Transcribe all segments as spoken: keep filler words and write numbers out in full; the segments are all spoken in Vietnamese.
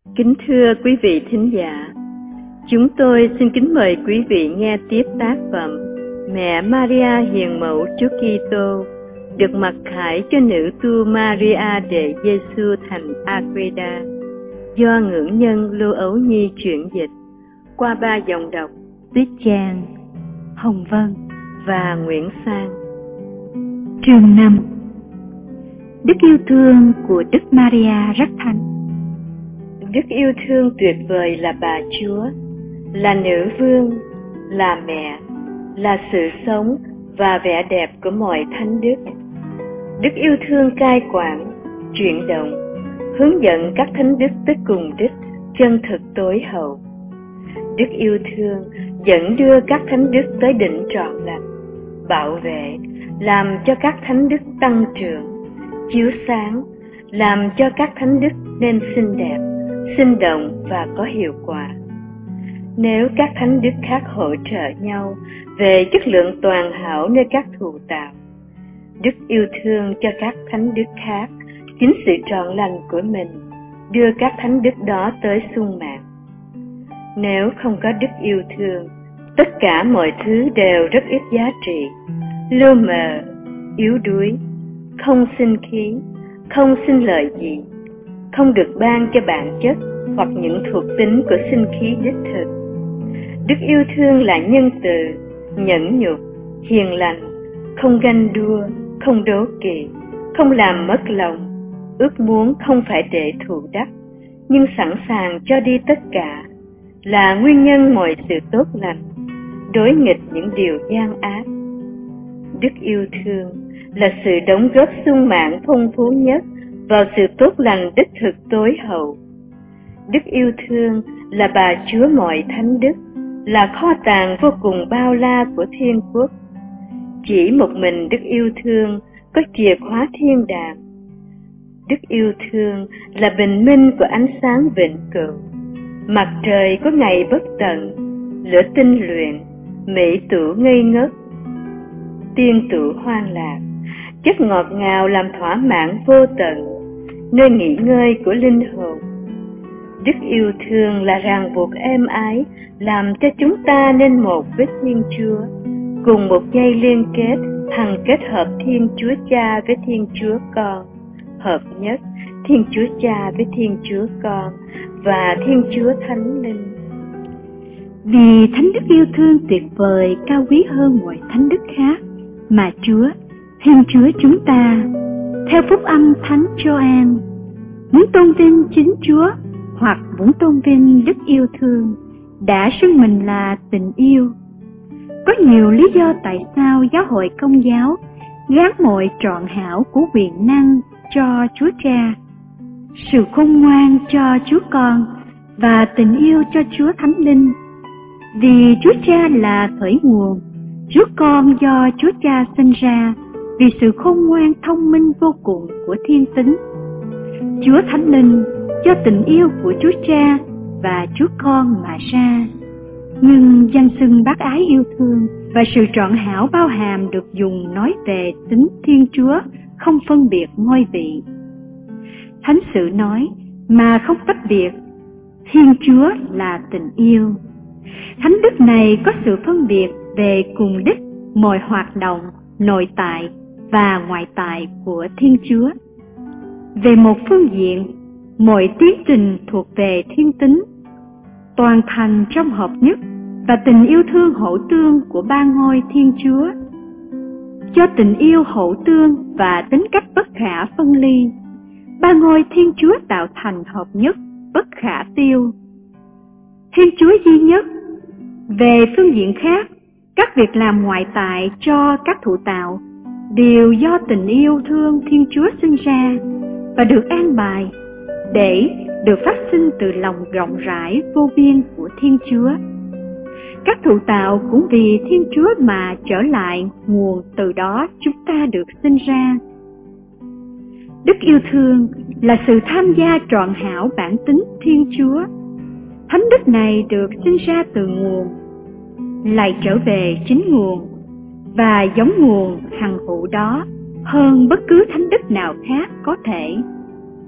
Kính thưa quý vị thính giả, chúng tôi xin kính mời quý vị nghe tiếp tác phẩm Mẹ Maria Hiền Mẫu Chúa Kitô, được mặc khải cho nữ tu Maria de Giêsu thành Agreda, do ngưỡng nhân Lưu Ấu Nhi chuyển dịch qua ba dòng đọc Tuyết Trang, Hồng Vân và Nguyễn Sang. Chương năm. Đức yêu thương của Đức Maria rất thanh. Đức yêu thương tuyệt vời là bà Chúa, là nữ vương, là mẹ, là sự sống và vẻ đẹp của mọi thánh đức. Đức yêu thương cai quản, chuyển động, hướng dẫn các thánh đức tới cùng đích, chân thực tối hậu. Đức yêu thương dẫn đưa các thánh đức tới đỉnh trọn lành, bảo vệ, làm cho các thánh đức tăng trưởng, chiếu sáng, làm cho các thánh đức nên xinh đẹp, sinh động và có hiệu quả. Nếu các thánh đức khác hỗ trợ nhau về chất lượng toàn hảo nơi các thụ tạo, đức yêu thương cho các thánh đức khác chính sự trọn lành của mình đưa các thánh đức đó tới sung mãn. Nếu không có đức yêu thương, tất cả mọi thứ đều rất ít giá trị, lu mờ, yếu đuối, không sinh khí, không sinh lợi gì, không được ban cho bản chất hoặc những thuộc tính của sinh khí đích thực. Đức yêu thương là nhân từ, nhẫn nhục, hiền lành, không ganh đua, không đố kỵ, không làm mất lòng, ước muốn không phải để thụ đắc, nhưng sẵn sàng cho đi tất cả, là nguyên nhân mọi sự tốt lành, đối nghịch những điều gian ác. Đức yêu thương là sự đóng góp sung mãn phong phú nhất vào sự tốt lành đích thực tối hậu. Đức yêu thương là bà Chúa mọi thánh đức, là kho tàng vô cùng bao la của thiên quốc. Chỉ một mình đức yêu thương có chìa khóa thiên đàng. Đức yêu thương là bình minh của ánh sáng vĩnh cửu, mặt trời có ngày bất tận, lửa tinh luyện, mỹ tủ ngây ngất, tiên tủ hoang lạc, chất ngọt ngào làm thỏa mãn vô tận, nơi nghỉ ngơi của linh hồn. Đức yêu thương là ràng buộc êm ái, làm cho chúng ta nên một với Thiên Chúa, cùng một dây liên kết, hằng kết hợp Thiên Chúa Cha với Thiên Chúa Con, hợp nhất Thiên Chúa Cha với Thiên Chúa Con và Thiên Chúa Thánh Linh. Vì thánh đức yêu thương tuyệt vời cao quý hơn mọi thánh đức khác mà Chúa, Thiên Chúa chúng ta, theo phúc âm Thánh Gioan, muốn tôn vinh chính Chúa hoặc muốn tôn vinh đức yêu thương, đã xưng mình là tình yêu. Có nhiều lý do tại sao giáo hội Công giáo gán mọi trọn hảo của quyền năng cho Chúa Cha, sự khôn ngoan cho Chúa Con và tình yêu cho Chúa Thánh Linh. Vì Chúa Cha là khởi nguồn, Chúa Con do Chúa Cha sinh ra vì sự khôn ngoan thông minh vô cùng của thiên tính. Chúa Thánh Linh do tình yêu của Chúa Cha và Chúa Con mà ra. Nhưng danh xưng bác ái yêu thương và sự trọn hảo bao hàm được dùng nói về tính Thiên Chúa không phân biệt ngôi vị. Thánh sự nói mà không tách biệt, Thiên Chúa là tình yêu. Thánh đức này có sự phân biệt về cùng đích mọi hoạt động nội tại và ngoại tại của Thiên Chúa. Về một phương diện, mọi tiến trình thuộc về thiên tính, toàn thành trong hợp nhất và tình yêu thương hậu tương của ba ngôi Thiên Chúa. Do tình yêu hậu tương và tính cách bất khả phân ly, ba ngôi Thiên Chúa tạo thành hợp nhất bất khả tiêu. Thiên Chúa duy nhất. Về phương diện khác, các việc làm ngoại tại cho các thụ tạo đều do tình yêu thương Thiên Chúa sinh ra và được an bài để được phát sinh từ lòng rộng rãi vô biên của Thiên Chúa. Các thụ tạo cũng vì Thiên Chúa mà trở lại nguồn, từ đó chúng ta được sinh ra. Đức yêu thương là sự tham gia trọn hảo bản tính Thiên Chúa. Thánh đức này được sinh ra từ nguồn, lại trở về chính nguồn và giống nguồn hằng hữu đó hơn bất cứ thánh đức nào khác có thể.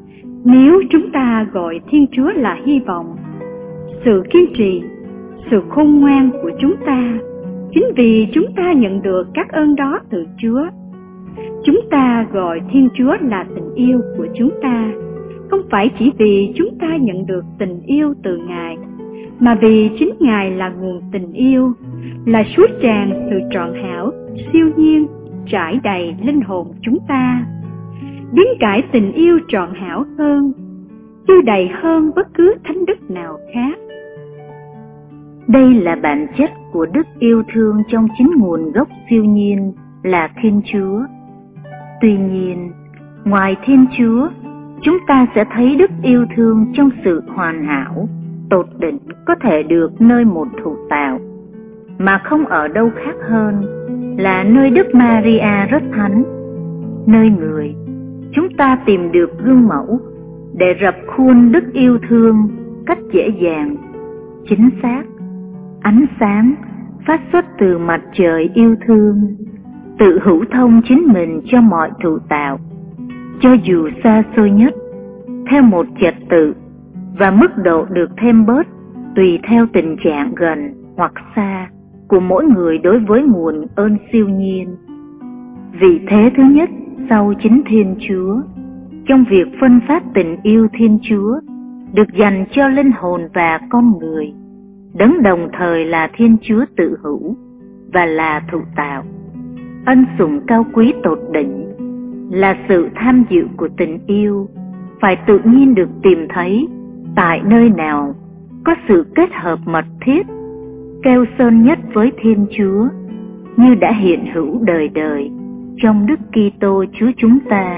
Nếu chúng ta gọi Thiên Chúa là hy vọng, sự kiên trì, sự khôn ngoan của chúng ta, chính vì chúng ta nhận được các ơn đó từ Chúa. Chúng ta gọi Thiên Chúa là tình yêu của chúng ta, không phải chỉ vì chúng ta nhận được tình yêu từ Ngài, mà vì chính Ngài là nguồn tình yêu, là suối tràn sự trọn hảo, siêu nhiên, trải đầy linh hồn chúng ta, biến cải tình yêu trọn hảo hơn, dư đầy hơn bất cứ thánh đức nào khác. Đây là bản chất của đức yêu thương trong chính nguồn gốc siêu nhiên là Thiên Chúa. Tuy nhiên, ngoài Thiên Chúa, chúng ta sẽ thấy đức yêu thương trong sự hoàn hảo, tột đỉnh có thể được nơi một thụ tạo, mà không ở đâu khác hơn là nơi Đức Maria rất thánh, nơi người chúng ta tìm được gương mẫu để rập khuôn đức yêu thương cách dễ dàng, chính xác. Ánh sáng phát xuất từ mặt trời yêu thương, tự hữu thông chính mình cho mọi thụ tạo, cho dù xa xôi nhất, theo một trật tự và mức độ được thêm bớt tùy theo tình trạng gần hoặc xa của mỗi người đối với nguồn ơn siêu nhiên. Vì thế thứ nhất sau chính Thiên Chúa, trong việc phân phát tình yêu Thiên Chúa được dành cho linh hồn và con người, đấng đồng thời là Thiên Chúa tự hữu và là thụ tạo. Ân sủng cao quý tột đỉnh là sự tham dự của tình yêu, phải tự nhiên được tìm thấy tại nơi nào có sự kết hợp mật thiết, keo sơn nhất với Thiên Chúa, như đã hiện hữu đời đời trong Đức Kitô Chúa chúng ta.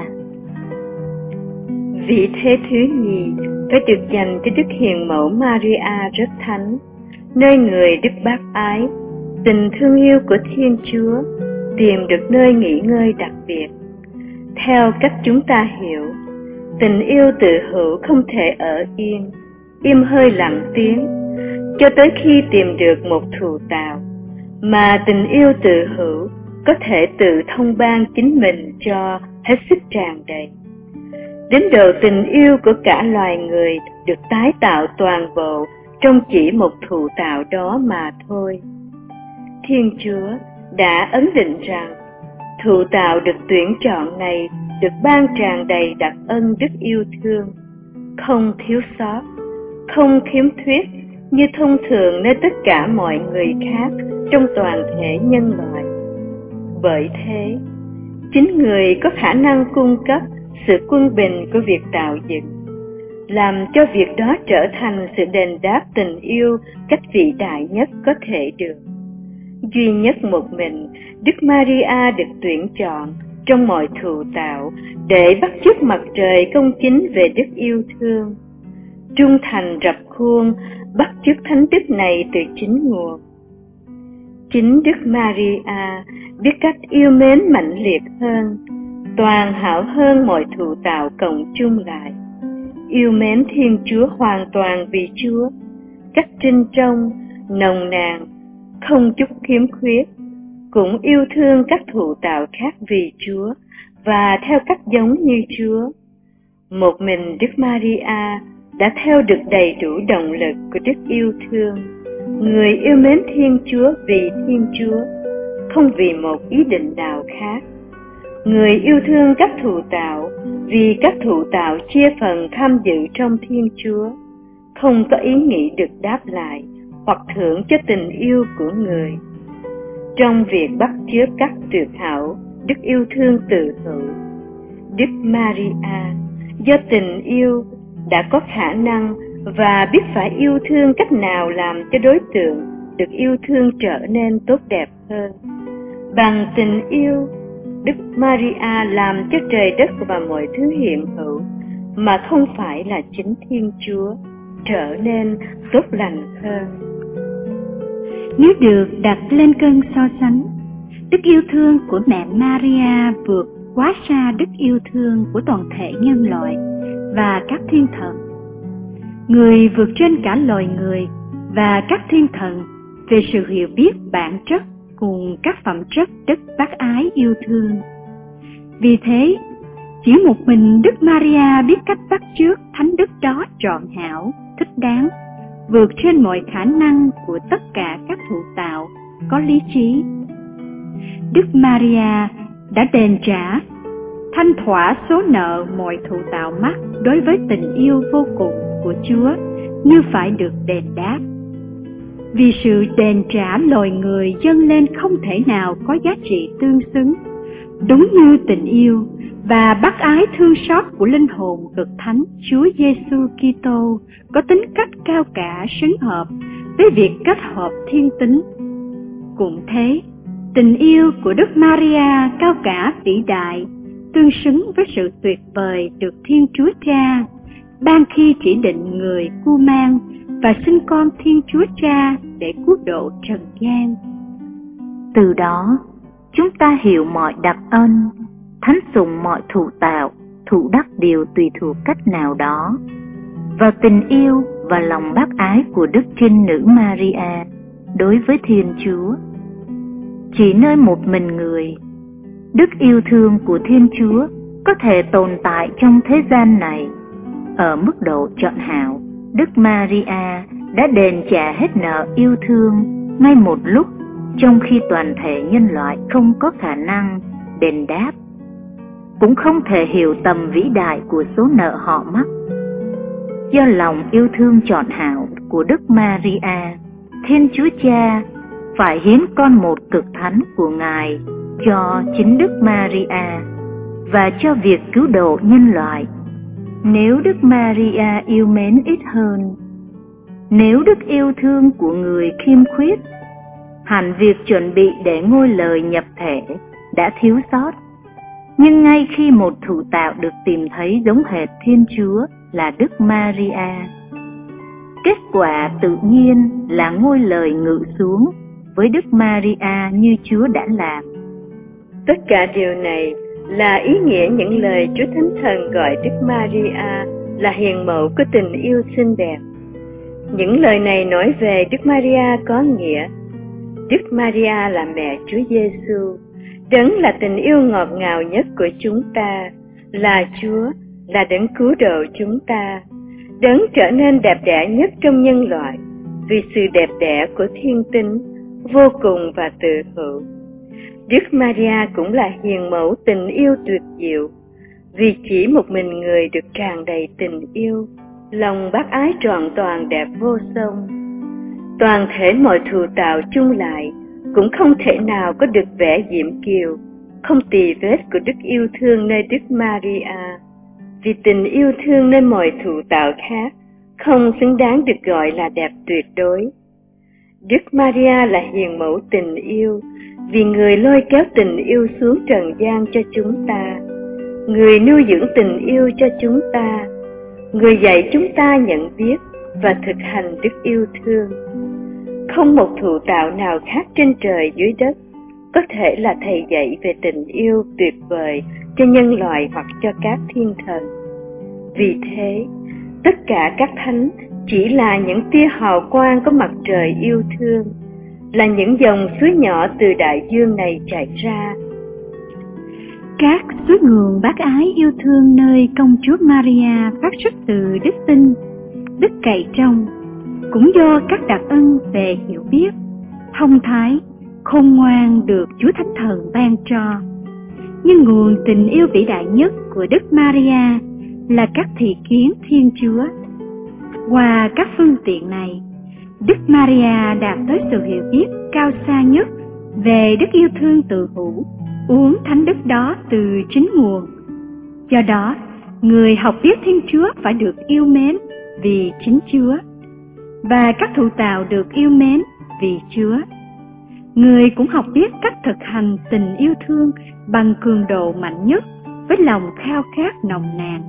Vị thế thứ nhì phải được dành cho Đức Hiền Mẫu Maria rất thánh, nơi người Đức Bác Ái, tình thương yêu của Thiên Chúa tìm được nơi nghỉ ngơi đặc biệt. Theo cách chúng ta hiểu, tình yêu tự hữu không thể ở yên, im hơi lặng tiếng, cho tới khi tìm được một thụ tạo, mà tình yêu tự hữu có thể tự thông ban chính mình cho hết sức tràn đầy. Đến độ tình yêu của cả loài người được tái tạo toàn bộ trong chỉ một thụ tạo đó mà thôi. Thiên Chúa đã ấn định rằng thụ tạo được tuyển chọn này được ban tràn đầy đặc ân đức yêu thương, không thiếu sót, không khiếm khuyết như thông thường nơi tất cả mọi người khác trong toàn thể nhân loại. Bởi thế, chính người có khả năng cung cấp sự quân bình của việc tạo dựng, làm cho việc đó trở thành sự đền đáp tình yêu cách vĩ đại nhất có thể được. Duy nhất một mình, Đức Maria được tuyển chọn trong mọi thụ tạo để bắt chước mặt trời công chính về đức yêu thương, trung thành rập khuôn bắt chước thánh đức này từ chính nguồn. Chính Đức Maria biết cách yêu mến mãnh liệt hơn, toàn hảo hơn mọi thụ tạo cộng chung lại, yêu mến Thiên Chúa hoàn toàn vì Chúa, cách trinh trong, nồng nàn, không chút khiếm khuyết, cũng yêu thương các thụ tạo khác vì Chúa và theo cách giống như Chúa. Một mình Đức Maria đã theo được đầy đủ động lực của đức yêu thương, người yêu mến Thiên Chúa vì Thiên Chúa, không vì một ý định nào khác. Người yêu thương các thụ tạo vì các thụ tạo chia phần tham dự trong Thiên Chúa, không có ý nghĩ được đáp lại hoặc thưởng cho tình yêu của người. Trong việc bắt chước các tuyệt hảo đức yêu thương tự hữu, Đức Maria do tình yêu đã có khả năng và biết phải yêu thương cách nào làm cho đối tượng được yêu thương trở nên tốt đẹp hơn. Bằng tình yêu, Đức Maria làm cho trời đất và mọi thứ hiện hữu, mà không phải là chính Thiên Chúa, trở nên tốt lành hơn. Nếu được đặt lên cân so sánh, đức yêu thương của mẹ Maria vượt quá xa đức yêu thương của toàn thể nhân loại và các thiên thần. Người vượt trên cả loài người và các thiên thần về sự hiểu biết bản chất cùng các phẩm chất đức bác ái yêu thương. Vì thế, Chỉ một mình Đức Maria biết cách bắt chước thánh đức đó trọn hảo, thích đáng, vượt trên mọi khả năng của tất cả các thụ tạo có lý trí. Đức Maria đã đền trả, thanh thỏa số nợ mọi thụ tạo mắc đối với tình yêu vô cùng của Chúa như phải được đền đáp. Vì sự đền trả loài người dâng lên không thể nào có giá trị tương xứng, đúng như tình yêu và bác ái thương xót của linh hồn cực thánh Chúa Giêsu Kitô có tính cách cao cả xứng hợp với việc kết hợp thiên tính. Cũng thế, tình yêu của Đức Maria cao cả vĩ đại, tương xứng với sự tuyệt vời được Thiên Chúa Cha ban khi chỉ định người cưu mang và sinh con Thiên Chúa Cha để cứu độ trần gian. Từ đó, chúng ta hiểu mọi đặc ân, thánh sùng mọi thụ tạo, thụ đắc điều tùy thuộc cách nào đó, và tình yêu và lòng bác ái của Đức Trinh Nữ Maria đối với Thiên Chúa. Chỉ nơi một mình người, đức yêu thương của Thiên Chúa có thể tồn tại trong thế gian này. Ở mức độ trọn hảo, Đức Maria đã đền trả hết nợ yêu thương ngay một lúc, trong khi toàn thể nhân loại không có khả năng đền đáp, cũng không thể hiểu tầm vĩ đại của số nợ họ mắc. Do lòng yêu thương trọn hảo của Đức Maria, Thiên Chúa Cha phải hiến con một cực thánh của Ngài cho chính Đức Maria và cho việc cứu độ nhân loại. Nếu Đức Maria yêu mến ít hơn, nếu đức yêu thương của người khiêm khuyết, hẳn việc chuẩn bị để ngôi lời nhập thể đã thiếu sót. Nhưng ngay khi một thụ tạo được tìm thấy giống hệt Thiên Chúa là Đức Maria, kết quả tự nhiên là ngôi lời ngự xuống với Đức Maria như Chúa đã làm. Tất cả điều này là ý nghĩa những lời Chúa Thánh Thần gọi Đức Maria là hiền mẫu của tình yêu xinh đẹp. Những lời này nói về Đức Maria có nghĩa Đức Maria là mẹ Chúa Giêsu, Đấng là tình yêu ngọt ngào nhất của chúng ta, là Chúa, là Đấng cứu độ chúng ta, Đấng trở nên đẹp đẽ nhất trong nhân loại vì sự đẹp đẽ của thiên tính vô cùng và tự hữu. Đức Maria cũng là hiền mẫu tình yêu tuyệt diệu, vì chỉ một mình người được tràn đầy tình yêu, lòng bác ái trọn toàn đẹp vô song. Toàn thể mọi thụ tạo chung lại cũng không thể nào có được vẻ diễm kiều, không tì vết của đức yêu thương nơi Đức Maria, vì tình yêu thương nơi mọi thụ tạo khác không xứng đáng được gọi là đẹp tuyệt đối. Đức Maria là hiền mẫu tình yêu, vì người lôi kéo tình yêu xuống trần gian cho chúng ta, người nuôi dưỡng tình yêu cho chúng ta, người dạy chúng ta nhận biết và thực hành đức yêu thương. Không một thụ tạo nào khác trên trời dưới đất có thể là thầy dạy về tình yêu tuyệt vời cho nhân loại hoặc cho các thiên thần. Vì thế, tất cả các thánh chỉ là những tia hào quang của mặt trời yêu thương, là những dòng suối nhỏ từ đại dương này chảy ra. Các suối nguồn bác ái yêu thương nơi công chúa Maria phát xuất từ đức tin, đức cậy trông, cũng do các đặc ân về hiểu biết, thông thái, khôn ngoan được Chúa Thánh Thần ban cho. Nhưng nguồn tình yêu vĩ đại nhất của Đức Maria là các thị kiến Thiên Chúa. Qua các phương tiện này, Đức Maria đạt tới sự hiểu biết cao xa nhất về đức yêu thương tự hữu, uống thánh đức đó từ chính nguồn. Do đó, người học biết Thiên Chúa phải được yêu mến vì chính Chúa, và các thụ tạo được yêu mến vì Chúa. Người cũng học biết cách thực hành tình yêu thương bằng cường độ mạnh nhất với lòng khao khát nồng nàn.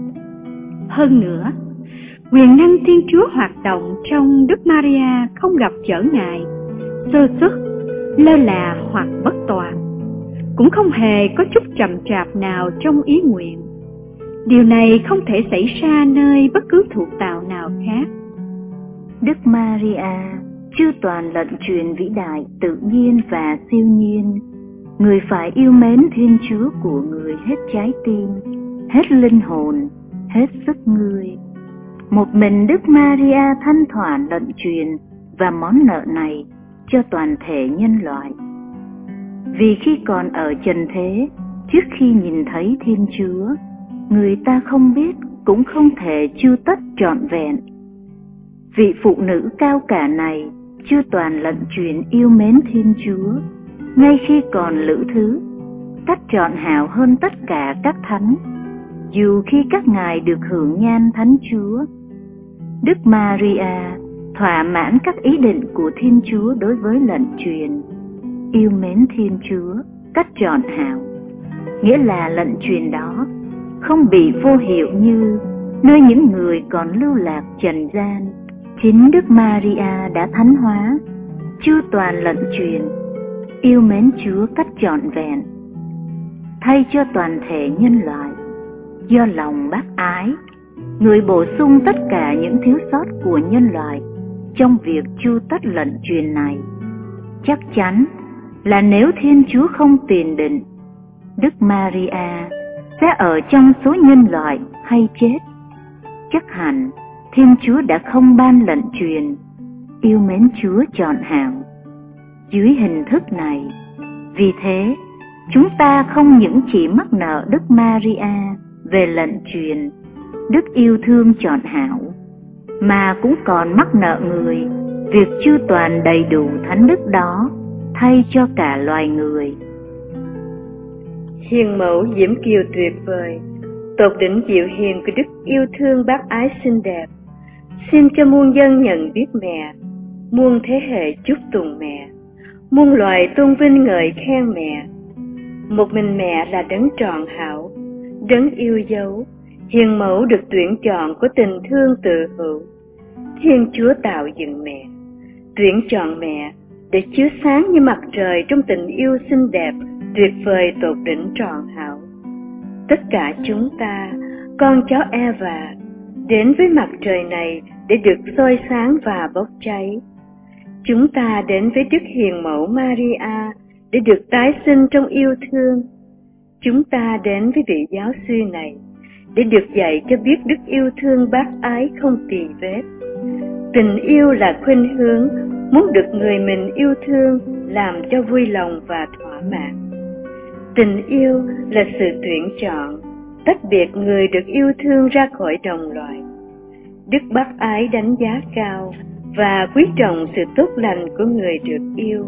Hơn nữa, quyền năng Thiên Chúa hoạt động trong Đức Maria không gặp trở ngại, sơ suất, lơ là hoặc bất toàn, cũng không hề có chút chậm chạp nào trong ý nguyện. Điều này không thể xảy ra nơi bất cứ thụ tạo nào khác. Đức Maria chư toàn lận truyền vĩ đại, tự nhiên và siêu nhiên. Người phải yêu mến Thiên Chúa của người hết trái tim, hết linh hồn, hết sức ngươi. Một mình Đức Maria thanh thỏa lận truyền và món nợ này cho toàn thể nhân loại. Vì khi còn ở trần thế, trước khi nhìn thấy Thiên Chúa, người ta không biết cũng không thể chu tất trọn vẹn. Vị phụ nữ cao cả này chưa toàn lận truyền yêu mến Thiên Chúa, ngay khi còn lữ thứ, cách trọn hảo hơn tất cả các thánh, dù khi các ngài được hưởng nhan Thánh Chúa. Đức Maria thỏa mãn các ý định của Thiên Chúa đối với lận truyền yêu mến Thiên Chúa cách trọn hảo, nghĩa là lận truyền đó không bị vô hiệu như nơi những người còn lưu lạc trần gian. Chính Đức Maria đã thánh hóa, chu toàn lận truyền yêu mến Chúa cách trọn vẹn, thay cho toàn thể nhân loại. Do lòng bác ái, người bổ sung tất cả những thiếu sót của nhân loại trong việc chu tất lận truyền này. Chắc chắn là nếu Thiên Chúa không tiền định, Đức Maria sẽ ở trong số nhân loại hay chết, chắc hẳn Thiên Chúa đã không ban lận truyền yêu mến Chúa trọn hảo dưới hình thức này. Vì thế, chúng ta không những chỉ mắc nợ Đức Maria về lận truyền đức yêu thương trọn hảo, mà cũng còn mắc nợ người việc chu toàn đầy đủ thánh đức đó thay cho cả loài người. Hiền mẫu diễm kiều tuyệt vời, tột đỉnh dịu hiền của đức yêu thương bác ái xinh đẹp, xin cho muôn dân nhận biết mẹ, muôn thế hệ chúc tùng mẹ, muôn loài tôn vinh ngợi khen mẹ. Một mình mẹ là đấng trọn hảo, đấng yêu dấu, hiền mẫu được tuyển chọn của tình thương tự hữu. Thiên Chúa tạo dựng mẹ, tuyển chọn mẹ để chiếu sáng như mặt trời trong tình yêu xinh đẹp, tuyệt vời tột đỉnh trọn hảo. Tất cả chúng ta, con cháu Eva, đến với mặt trời này để được soi sáng và bốc cháy. Chúng ta đến với Đức Hiền Mẫu Maria để được tái sinh trong yêu thương. Chúng ta đến với vị giáo sư này để được dạy cho biết đức yêu thương bác ái không tì vết. Tình yêu là khuynh hướng muốn được người mình yêu thương làm cho vui lòng và thỏa mãn. Tình yêu là sự tuyển chọn, tách biệt người được yêu thương ra khỏi đồng loại. Đức bác ái đánh giá cao và quý trọng sự tốt lành của người được yêu.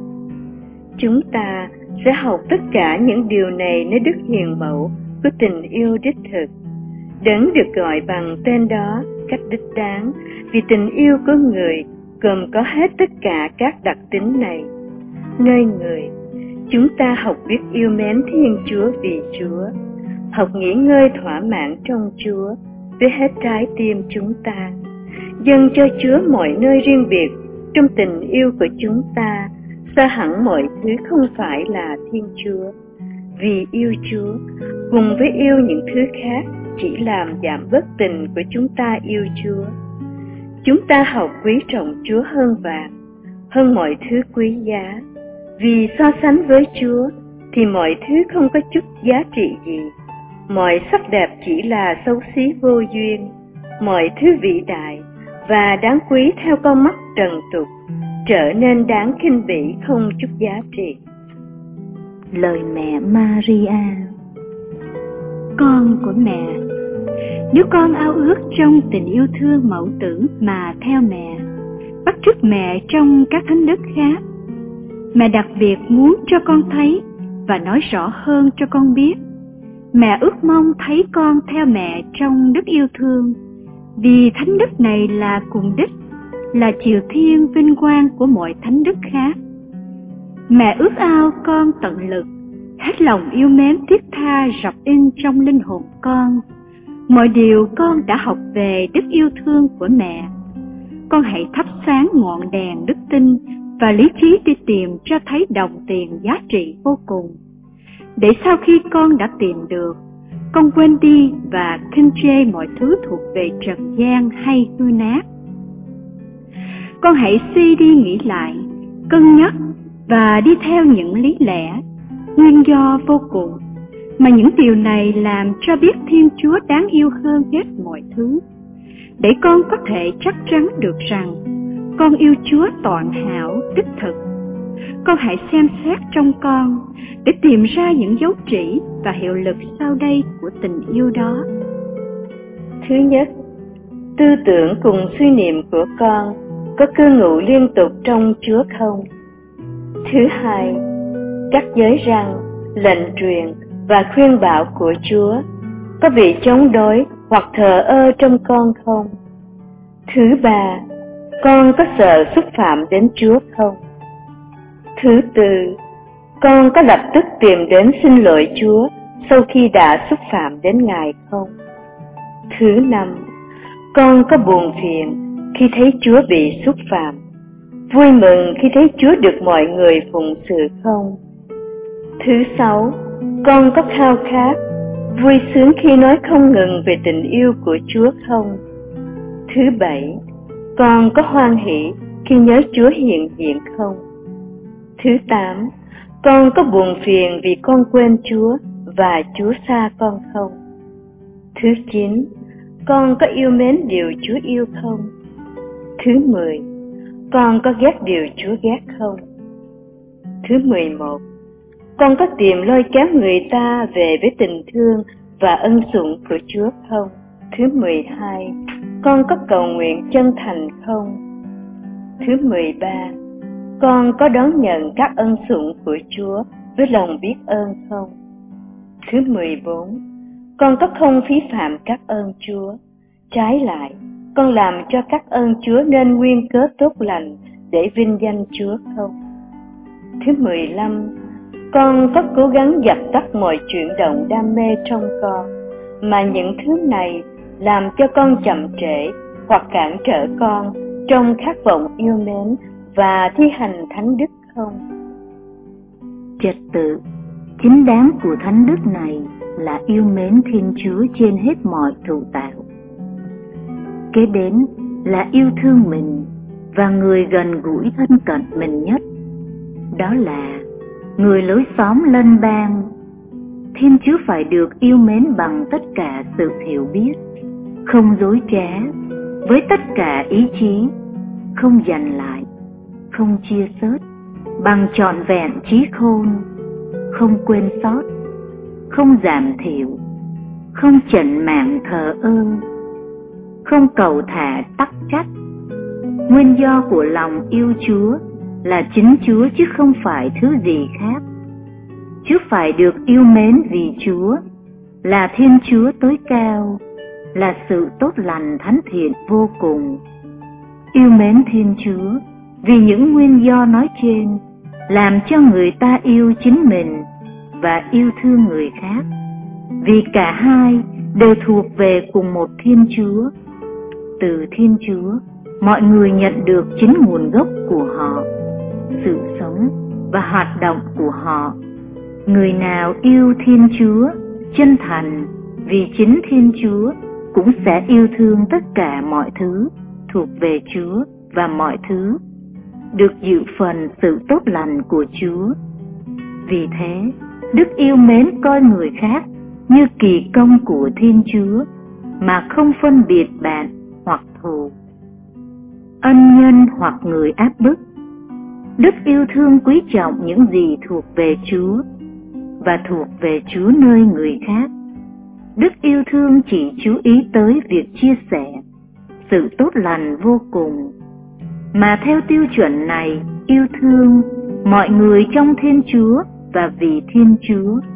Chúng ta sẽ học tất cả những điều này nơi Đức Hiền Mẫu của tình yêu đích thực, đấng được gọi bằng tên đó cách đích đáng, vì tình yêu của người gồm có hết tất cả các đặc tính này. Nơi người, chúng ta học biết yêu mến Thiên Chúa vì Chúa, học nghỉ ngơi thỏa mãn trong Chúa với hết trái tim chúng ta, dâng cho Chúa mọi nơi riêng biệt trong tình yêu của chúng ta, xa hẳn mọi thứ không phải là Thiên Chúa. Vì yêu Chúa cùng với yêu những thứ khác chỉ làm giảm bớt tình của chúng ta yêu Chúa. Chúng ta học quý trọng Chúa hơn vàng, hơn mọi thứ quý giá. Vì so sánh với Chúa thì mọi thứ không có chút giá trị gì. Mọi sắc đẹp chỉ là xấu xí vô duyên. Mọi thứ vĩ đại và đáng quý theo con mắt trần tục trở nên đáng khinh bỉ không chút giá trị. Lời mẹ Maria. Con của mẹ, nếu con ao ước trong tình yêu thương mẫu tử mà theo mẹ, bắt chước mẹ trong các thánh đức khác, mẹ đặc biệt muốn cho con thấy và nói rõ hơn cho con biết. Mẹ ước mong thấy con theo mẹ trong đức yêu thương, vì thánh đức này là cùng đích, là chiều thiên vinh quang của mọi thánh đức khác. Mẹ ước ao con tận lực, hết lòng yêu mến thiết tha rọc in trong linh hồn con mọi điều con đã học về đức yêu thương của mẹ. Con hãy thắp sáng ngọn đèn đức tin và lý trí đi tìm cho thấy đồng tiền giá trị vô cùng, để sau khi con đã tìm được, con quên đi và khinh chê mọi thứ thuộc về trần gian hay hư nát. Con hãy suy đi nghĩ lại, cân nhắc và đi theo những lý lẽ, nguyên do vô cùng, mà những điều này làm cho biết Thiên Chúa đáng yêu hơn hết mọi thứ, để con có thể chắc chắn được rằng con yêu Chúa toàn hảo đích thực. Con hãy xem xét trong con để tìm ra những dấu chỉ và hiệu lực sau đây của tình yêu đó. Thứ nhất, tư tưởng cùng suy niệm của con có cư ngụ liên tục trong Chúa không? Thứ hai, các giới răn, lệnh truyền và khuyên bảo của Chúa có bị chống đối hoặc thờ ơ trong con không? Thứ ba, con có sợ xúc phạm đến Chúa không? Thứ tư, con có lập tức tìm đến xin lỗi Chúa sau khi đã xúc phạm đến Ngài không? Thứ năm, con có buồn phiền khi thấy Chúa bị xúc phạm, vui mừng khi thấy Chúa được mọi người phụng sự không? Thứ sáu, con có khao khát, vui sướng khi nói không ngừng về tình yêu của Chúa không? Thứ bảy, con có hoan hỷ khi nhớ Chúa hiện diện không? Thứ tám, con có buồn phiền vì con quên Chúa và Chúa xa con không? Thứ chín, con có yêu mến điều Chúa yêu không? Thứ mười, con có ghét điều Chúa ghét không? Thứ mười một, con có tìm lôi kéo người ta về với tình thương và ân sủng của Chúa không? Thứ mười hai, con có cầu nguyện chân thành không? Thứ mười ba, con có đón nhận các ân sủng của Chúa với lòng biết ơn không? Thứ mười bốn, con có không phí phạm các ơn Chúa, trái lại, con làm cho các ơn Chúa nên nguyên cớ tốt lành để vinh danh Chúa không? Thứ mười lăm, con có cố gắng dập tắt mọi chuyển động đam mê trong con, mà những thứ này làm cho con chậm trễ hoặc cản trở con trong khát vọng yêu mến và thi hành thánh đức không? Trật tự chính đáng của thánh đức này là yêu mến Thiên Chúa trên hết mọi thụ tạo. Kế đến là yêu thương mình và người gần gũi thân cận mình nhất, đó là người lối xóm lân bang. Thiên Chúa phải được yêu mến bằng tất cả sự hiểu biết, không dối trá, với tất cả ý chí, không giành lại, không chia sớt, bằng trọn vẹn trí khôn, không quên sót, không giảm thiểu, không chận mạng thờ ơ, không cầu thả tắc trách. Nguyên do của lòng yêu Chúa là chính Chúa chứ không phải thứ gì khác. Chúa phải được yêu mến vì Chúa là Thiên Chúa tối cao, là sự tốt lành thánh thiện vô cùng. Yêu mến Thiên Chúa vì những nguyên do nói trên làm cho người ta yêu chính mình và yêu thương người khác, vì cả hai đều thuộc về cùng một Thiên Chúa. Từ Thiên Chúa, mọi người nhận được chính nguồn gốc của họ, sự sống và hoạt động của họ. Người nào yêu Thiên Chúa chân thành vì chính Thiên Chúa cũng sẽ yêu thương tất cả mọi thứ thuộc về Chúa và mọi thứ được dự phần sự tốt lành của Chúa. Vì thế, đức yêu mến coi người khác như kỳ công của Thiên Chúa mà không phân biệt bạn hoặc thù, ân nhân hoặc người áp bức. Đức yêu thương quý trọng những gì thuộc về Chúa và thuộc về Chúa nơi người khác. Đức yêu thương chỉ chú ý tới việc chia sẻ sự tốt lành vô cùng, mà theo tiêu chuẩn này yêu thương mọi người trong Thiên Chúa và vì Thiên Chúa.